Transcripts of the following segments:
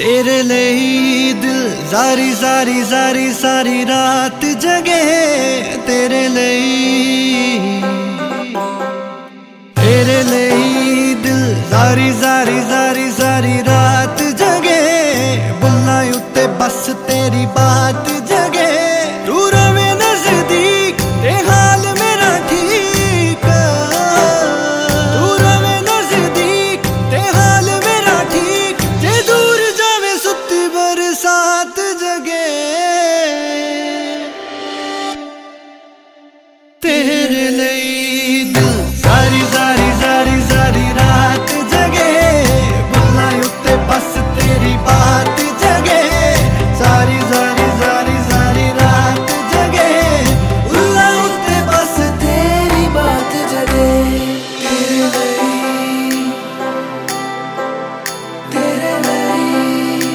तेरे लिए दिल सारी सारी सारी सारी रात जगे। तेरे लिए दिल सारी सारी सारी सारी रात जगे। बुल्ला उत्ते बस तेरी बात जगे। तू रवे नजदीक ते हाल मेरा ठीक। तू रवे नजदीक ते हाल मेरा ठीक। जे दूर जावे सुती बरसात जगे। तेरे लिए दिल सारी सारी सारी सारी रात जगे। बुल्ला उत्ते बस तेरी बात जगे। सारी सारी सारी सारी रात जगे। बुल्ला उत्ते बस तेरी बात जगे। तेरे लिए तेरे लिए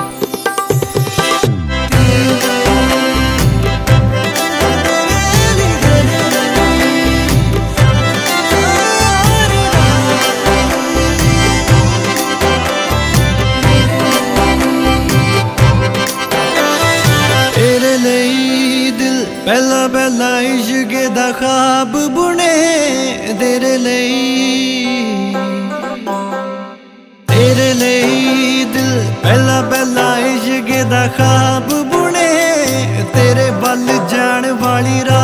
पहला पहला इश्क दा ख्वाब बुने। तेरे लिए दिल पहला पहला इश्क दा ख्वाब बुने। तेरे बल जान वाली